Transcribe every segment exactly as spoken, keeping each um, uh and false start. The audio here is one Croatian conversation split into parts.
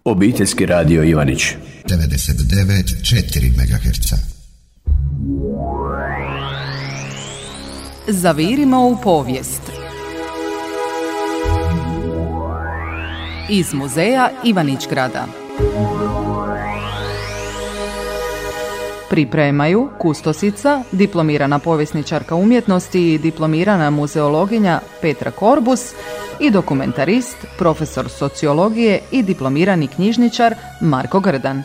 Obiteljski radio Ivanić devedeset devet zarez četiri megaherca. Zavirimo u povijest. Iz muzeja Ivanić-Grada. Pripremaju kustosica, diplomirana povjesničarka umjetnosti i diplomirana muzeologinja Petra Korbus i dokumentarist, profesor sociologije i diplomirani knjižničar Marko Grdan.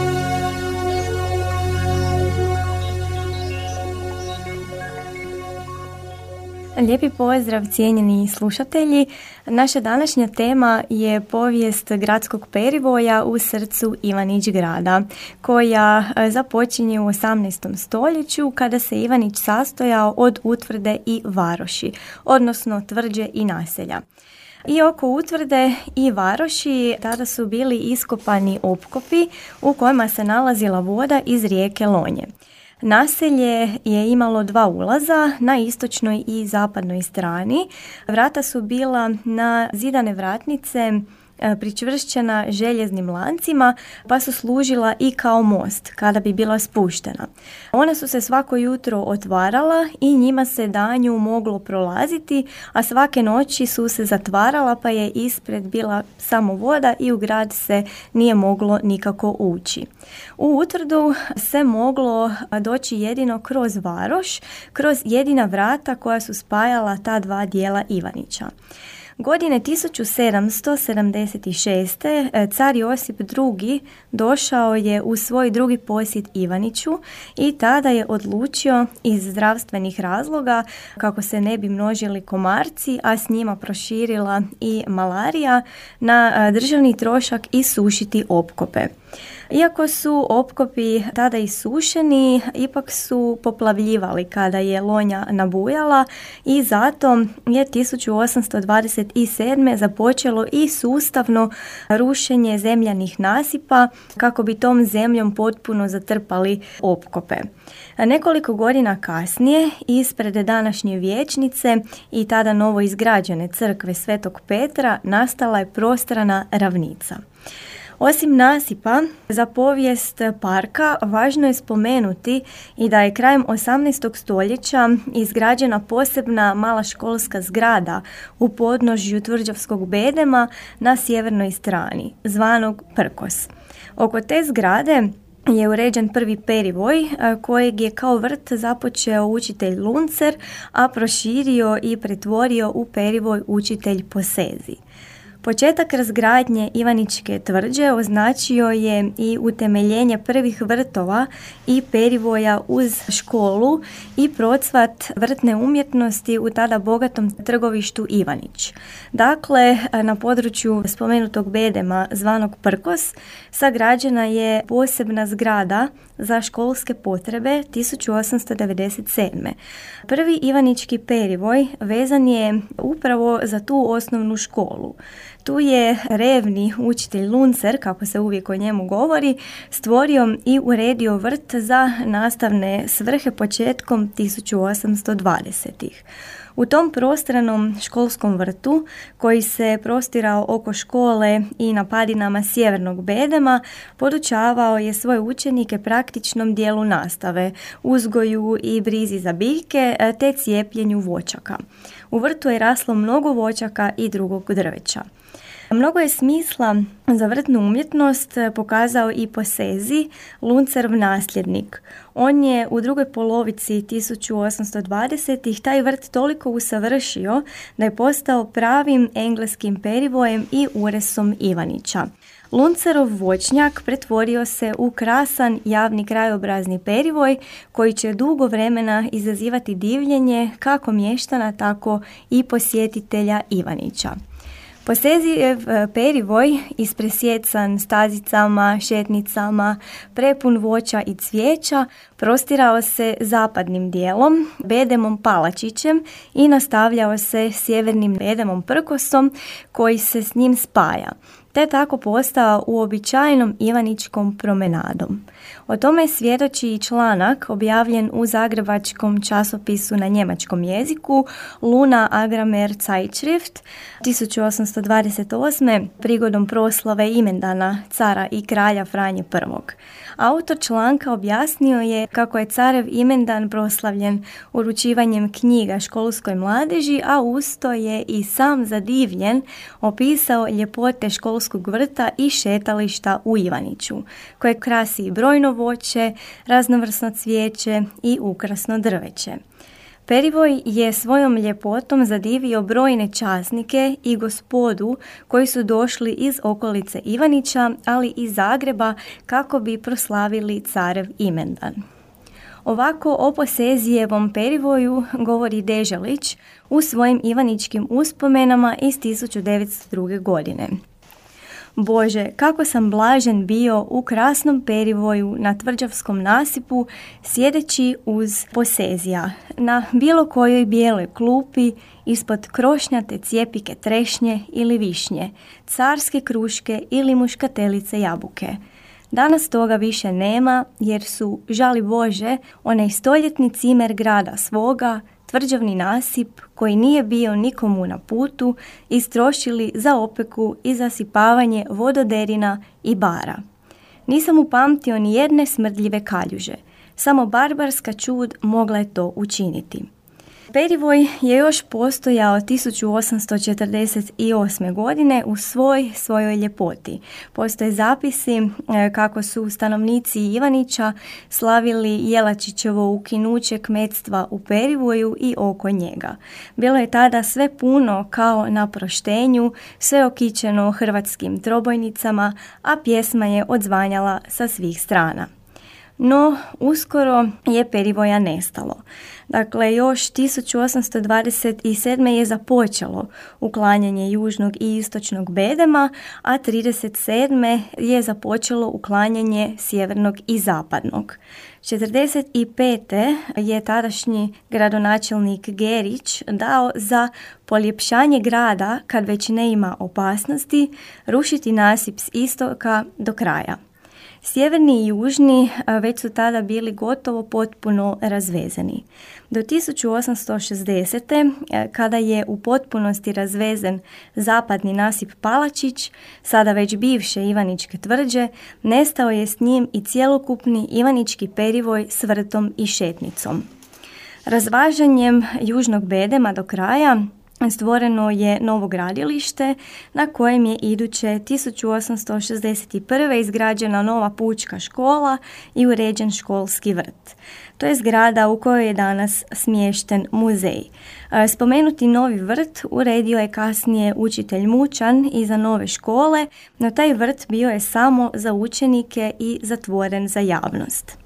Lijepi pozdrav, cijenjeni slušatelji. Naša današnja tema je povijest gradskog perivoja u srcu Ivanić-Grada, koja započinje u osamnaestom stoljeću kada se Ivanić sastojao od utvrde i varoši, odnosno tvrđe i naselja. I oko utvrde i varoši tada su bili iskopani opkopi u kojima se nalazila voda iz rijeke Lonje. Naselje je imalo dva ulaza na istočnoj i zapadnoj strani. Vrata su bila na zidane vratnice pričvršćena željeznim lancima, pa su služila i kao most kada bi bila spuštena. Ona su se svako jutro otvarala i njima se danju moglo prolaziti, a svake noći su se zatvarala, pa je ispred bila samo voda i u grad se nije moglo nikako ući. U utvrdu se moglo doći jedino kroz varoš, kroz jedina vrata koja su spajala ta dva dijela Ivanića. Godine tisuću sedamsto sedamdeset šeste. car Josip drugi. došao je u svoj drugi posjet Ivaniću i tada je odlučio iz zdravstvenih razloga, kako se ne bi množili komarci, a s njima proširila i malarija, na državni trošak isušiti opkope. Iako su opkopi tada isušeni, ipak su poplavljivali kada je Lonja nabujala i zato je tisuću osamsto dvadeset sedme. započelo i sustavno rušenje zemljanih nasipa kako bi tom zemljom potpuno zatrpali opkope. Nekoliko godina kasnije, ispred današnje vijećnice i tada novo izgrađene crkve Svetog Petra, nastala je prostrana ravnica. Osim nasipa, za povijest parka važno je spomenuti i da je krajem osamnaestog stoljeća izgrađena posebna mala školska zgrada u podnožju Tvrđavskog bedema na sjevernoj strani, zvanog Prkos. Oko te zgrade je uređen prvi perivoj kojeg je kao vrt započeo učitelj Luncer, a proširio i pretvorio u perivoj učitelj Posezi. Početak razgradnje Ivaničke tvrđe označio je i utemeljenje prvih vrtova i perivoja uz školu i procvat vrtne umjetnosti u tada bogatom trgovištu Ivanić. Dakle, na području spomenutog bedema zvanog Prkos sagrađena je posebna zgrada za školske potrebe tisuću osamsto devedeset sedme. Prvi ivanički perivoj vezan je upravo za tu osnovnu školu. Tu je revni učitelj Luncer, kako se uvijek o njemu govori, stvorio i uredio vrt za nastavne svrhe početkom tisuću osamsto dvadesetih. U tom prostranom školskom vrtu, koji se prostirao oko škole i na padinama sjevernog bedema, podučavao je svoje učenike praktičnom dijelu nastave, uzgoju i brizi za biljke te cijepljenju voćaka. U vrtu je raslo mnogo voćaka i drugog drveća. Mnogo je smisla za vrtnu umjetnost pokazao i Posezi, Luncerov nasljednik. On je u drugoj polovici tisuću osamsto dvadesetih taj vrt toliko usavršio da je postao pravim engleskim perivojem i uresom Ivanića. Luncerov voćnjak pretvorio se u krasan javni krajobrazni perivoj koji će dugo vremena izazivati divljenje kako mještana, tako i posjetitelja Ivanića. Posezijev perivoj, ispresjecan stazicama, šetnicama, prepun voća i cvijeća, prostirao se zapadnim dijelom, bedemom Palačićem i nastavljao se sjevernim bedemom Prkosom koji se s njim spaja. te tako postao uobičajenom ivaničkom promenadom. O tome svjedoči i članak objavljen u zagrebačkom časopisu na njemačkom jeziku Luna Agramer Zeitschrift tisuću osamsto dvadeset osme prigodom proslave imendana cara i kralja Franje prvog. Autor članka objasnio je kako je carev imendan proslavljen uručivanjem knjiga školskoj mladeži, a usto je i sam zadivljen opisao ljepote školskog vrta i šetališta u Ivaniću, koje krasi brojno voće, raznovrsno cvijeće i ukrasno drveće. Perivoj je svojom ljepotom zadivio brojne časnike i gospodu koji su došli iz okolice Ivanića, ali i Zagreba kako bi proslavili carev imendan. Ovako o Posezijevom Perivoju govori Deželić u svojim ivaničkim uspomenama iz tisuću devetsto druge. godine. Bože, kako sam blažen bio u krasnom Perivoju na tvrđavskom nasipu, sjedeći uz Posezija, na bilo kojoj bijeloj klupi, ispod krošnjate cijepike trešnje ili višnje, carske kruške ili muškatelice jabuke. Danas toga više nema, jer su, žali Bože, onaj stoljetni cimer grada svoga, tvrđavni nasip koji nije bio nikomu na putu, istrošili za opeku i zasipavanje vododerina i bara. Nisam upamtio ni jedne smrdljive kaljuže, samo barbarska čud mogla je to učiniti. Perivoj je još postojao tisuću osamsto četrdeset osme. godine u svoj svojoj ljepoti. Postoje zapisi kako su stanovnici Ivanića slavili Jelačićevo ukinuće kmetstva u Perivoju i oko njega. Bilo je tada sve puno kao na proštenju, sve okićeno hrvatskim trobojnicama, a pjesma je odzvanjala sa svih strana. No, uskoro je Perivoja nestalo. Dakle, još tisuću osamsto dvadeset sedme. je započelo uklanjanje južnog i istočnog bedema, a trideset sedme. je započelo uklanjanje sjevernog i zapadnog. četrdeset pete. je tadašnji gradonačelnik Gerić dao za poljepšanje grada, kad već ne ima opasnosti, rušiti nasip s istoka do kraja. Sjeverni i južni već su tada bili gotovo potpuno razvezeni. Do tisuću osamsto šezdesete. kada je u potpunosti razvezen zapadni nasip Palačić, sada već bivše Ivaničke tvrđe, nestao je s njim i cjelokupni Ivanički Perivoj s vrtom i šetnicom. Razvažanjem južnog bedema do kraja stvoreno je novo gradilište na kojem je iduće tisuću osamsto šezdeset prve. izgrađena nova pučka škola i uređen školski vrt. To je zgrada u kojoj je danas smješten muzej. Spomenuti novi vrt uredio je kasnije učitelj Mučan iza nove škole, no taj vrt bio je samo za učenike i zatvoren za javnost.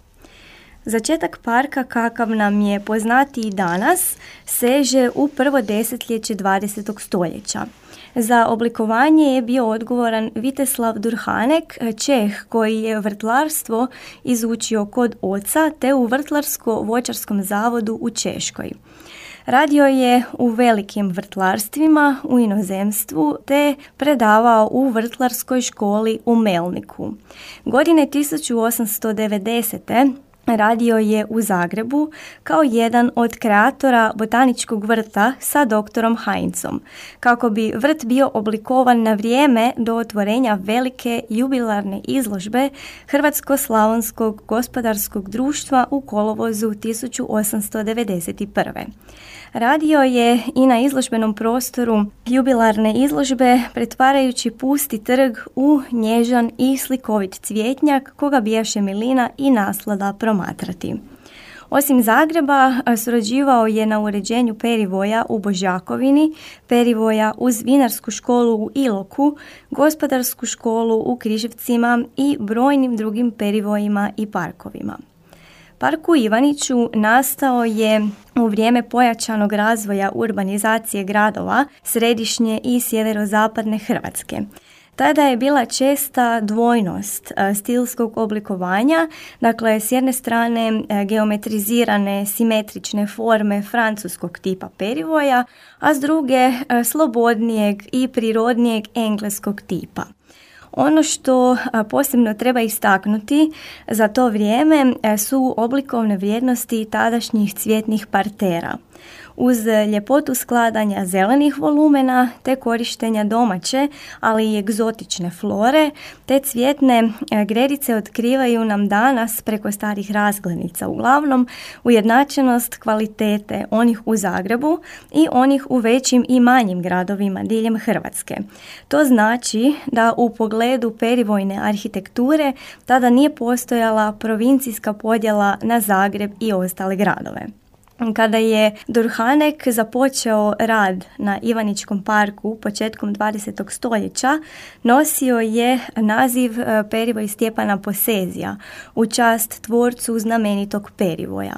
Začetak parka, kakav nam je poznati i danas, seže u prvo desetljeće dvadesetog. stoljeća. Za oblikovanje je bio odgovoran Viteslav Durhanek, Čeh koji je vrtlarstvo izučio kod oca te u vrtlarsko-voćarskom zavodu u Češkoj. Radio je u velikim vrtlarstvima u inozemstvu te predavao u vrtlarskoj školi u Melniku. Godine tisuću osamsto devedesete. radio je u Zagrebu kao jedan od kreatora botaničkog vrta sa doktorom Heinzom, kako bi vrt bio oblikovan na vrijeme do otvorenja velike jubilarne izložbe Hrvatsko-slavonskog gospodarskog društva u kolovozu tisuću osamsto devedeset prve. Radio je i na izložbenom prostoru jubilarne izložbe, pretvarajući pusti trg u nježan i slikovit cvjetnjak koga bijaše milina i naslada promatrati. Osim Zagreba, surađivao je na uređenju Perivoja u Božjakovini, Perivoja uz vinarsku školu u Iloku, gospodarsku školu u Križevcima i brojnim drugim perivojima i parkovima. Park u Ivaniću nastao je u vrijeme pojačanog razvoja urbanizacije gradova središnje i sjeverozapadne Hrvatske. Tada je bila česta dvojnost stilskog oblikovanja, dakle s jedne strane geometrizirane simetrične forme francuskog tipa perivoja, a s druge slobodnijeg i prirodnijeg engleskog tipa. Ono što posebno treba istaknuti za to vrijeme su oblikovne vrijednosti tadašnjih cvjetnih partera. Uz ljepotu skladanja zelenih volumena te korištenja domaće, ali i egzotične flore, te cvjetne gredice otkrivaju nam danas preko starih razglednica uglavnom ujednačenost kvalitete onih u Zagrebu i onih u većim i manjim gradovima diljem Hrvatske. To znači da u pogledu perivojne arhitekture tada nije postojala provincijska podjela na Zagreb i ostale gradove. Kada je Durhanek započeo rad na Ivaničkom parku početkom dvadesetog stoljeća, nosio je naziv perivoj Stjepana Posezija u čast tvorcu znamenitog perivoja.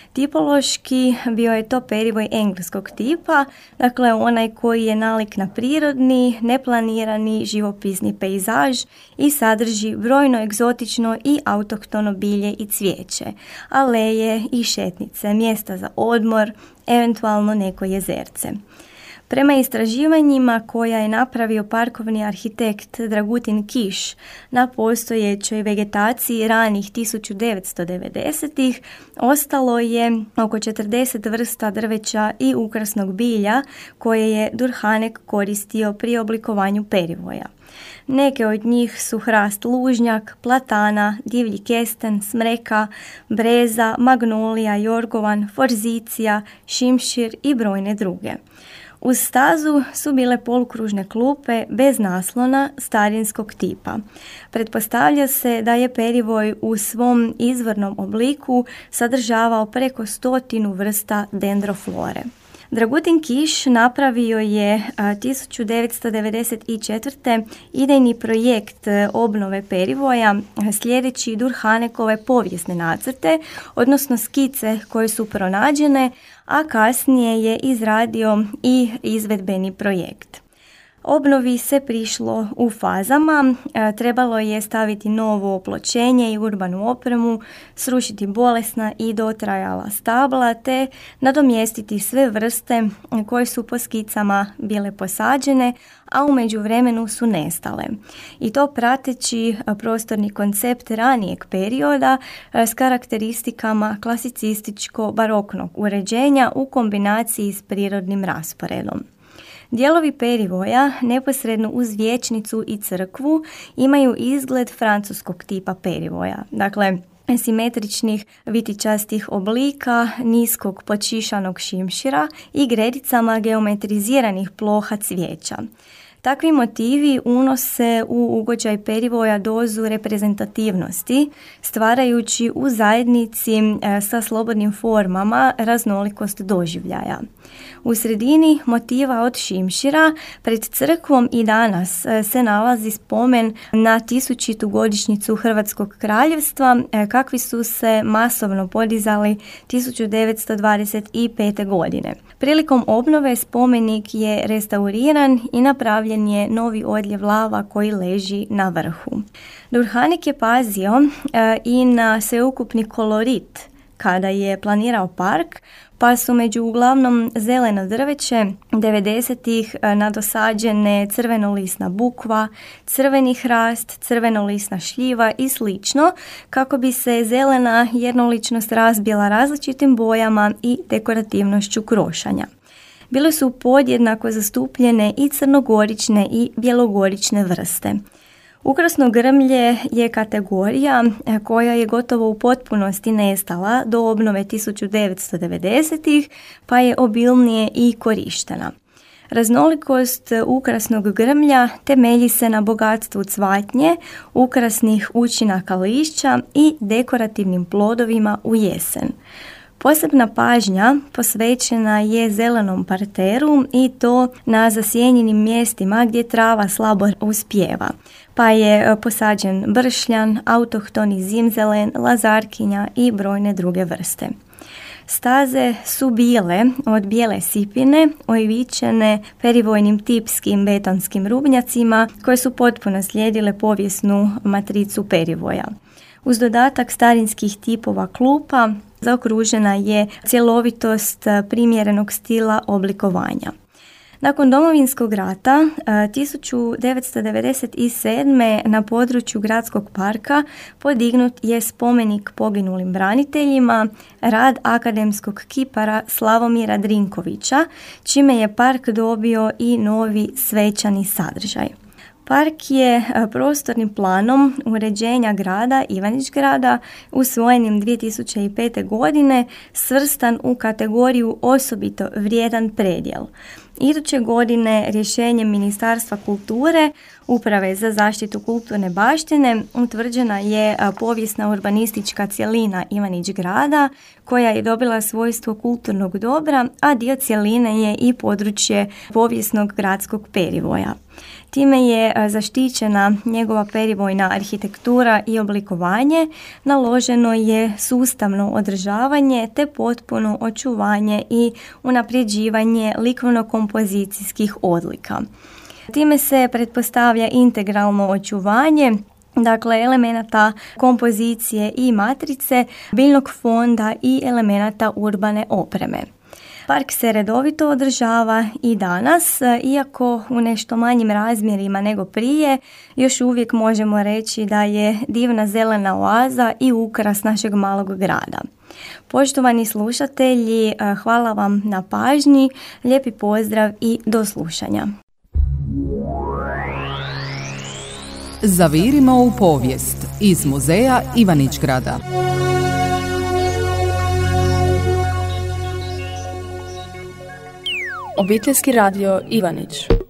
Tipološki bio je to perivoj engleskog tipa, dakle onaj koji je nalik na prirodni, neplanirani živopisni pejzaž i sadrži brojno egzotično i autohtono bilje i cvijeće, aleje i šetnice, mjesta za odmor, eventualno neko jezerce. Prema istraživanjima koja je napravio parkovni arhitekt Dragutin Kiš na postojećoj vegetaciji ranih tisuću devetsto devedesetih ostalo je oko četrdeset vrsta drveća i ukrasnog bilja koje je Durhanek koristio pri oblikovanju perivoja. Neke od njih su hrast lužnjak, platana, divlji kesten, smreka, breza, magnolija, jorgovan, forzicija, šimšir i brojne druge. Uz stazu su bile polukružne klupe bez naslona starinskog tipa. Pretpostavlja se da je perivoj u svom izvornom obliku sadržavao preko stotinu vrsta dendroflore. Dragutin Kiš napravio je tisuću devetsto devedeset četvrte. idejni projekt obnove perivoja slijedeći Durhanekove povijesne nacrte, odnosno skice koje su pronađene, a kasnije je izradio i izvedbeni projekt. Obnovi se prišlo u fazama, e, trebalo je staviti novo opločenje i urbanu opremu, srušiti bolesna i dotrajala stabla te nadomjestiti sve vrste koje su po skicama bile posađene, a u međuvremenu su nestale. I to prateći prostorni koncept ranijeg perioda s karakteristikama klasicističko-baroknog uređenja u kombinaciji s prirodnim rasporedom. Dijelovi perivoja, neposredno uz vijećnicu i crkvu, imaju izgled francuskog tipa perivoja. Dakle, simetričnih vitičastih oblika, niskog počišanog šimšira i gredicama geometriziranih ploha cvijeća. Takvi motivi unose u ugođaj perivoja dozu reprezentativnosti, stvarajući u zajednici e, sa slobodnim formama raznolikost doživljaja. U sredini motiva od šimšira pred crkvom i danas e, se nalazi spomen na tisućitu godišnjicu Hrvatskog kraljevstva, e, kakvi su se masovno podizali tisuću devetsto dvadeset pete. godine. Prilikom obnove spomenik je restauriran i napravljen je novi odljev lava koji leži na vrhu. Durhanek je pazio e, i na sveukupni kolorit kada je planirao park, pa su među uglavnom zeleno drveće devedesetih nadosađene crvenolisna bukva, crveni hrast, crvenolisna šljiva i slično, kako bi se zelena jednoličnost razbila različitim bojama i dekorativnošću krošanja. Bile su podjednako zastupljene i crnogorične i bjelogorične vrste. Ukrasno grmlje je kategorija koja je gotovo u potpunosti nestala do obnove tisuću devetsto devedesetih, pa je obilnije i korištena. Raznolikost ukrasnog grmlja temelji se na bogatstvu cvatnje, ukrasnih učinaka lišća i dekorativnim plodovima u jesen. Posebna pažnja posvećena je zelenom parteru i to na zasjenjenim mjestima gdje trava slabo uspijeva, pa je posađen bršljan, autohtoni zimzelen, lazarkinja i brojne druge vrste. Staze su bile od bijele sipine, oivičene perivojnim tipskim betonskim rubnjacima koje su potpuno slijedile povijesnu matricu perivoja. Uz dodatak starinskih tipova klupa zaokružena je cjelovitost primjerenog stila oblikovanja. Nakon Domovinskog rata tisuću devetsto devedeset sedme. na području gradskog parka podignut je spomenik poginulim braniteljima, rad akademskog kipara Slavomira Drinkovića, čime je park dobio i novi svečani sadržaj. Park je prostornim planom uređenja grada Ivanić-Grada usvojenim dvije tisuće pete. godine svrstan u kategoriju osobito vrijedan predjel. Iduće godine rješenjem Ministarstva kulture, Uprave za zaštitu kulturne baštine, utvrđena je povijesna urbanistička cjelina Ivanić-Grada koja je dobila svojstvo kulturnog dobra, a dio cjeline je i područje povijesnog gradskog perivoja. Time je zaštićena njegova perivojna arhitektura i oblikovanje, naloženo je sustavno održavanje te potpuno očuvanje i unapređivanje likovno-kompozicijskih odlika. Time se pretpostavlja integralno očuvanje, dakle elemenata kompozicije i matrice, biljnog fonda i elemenata urbane opreme. Park se redovito održava i danas, iako u nešto manjim razmjerima nego prije, još uvijek možemo reći da je divna zelena oaza i ukras našeg malog grada. Poštovani slušatelji, hvala vam na pažnji, lijepi pozdrav i do slušanja. Zavirimo u povijest iz muzeja Ivanić-Grada. Obiteljski radio Ivanić.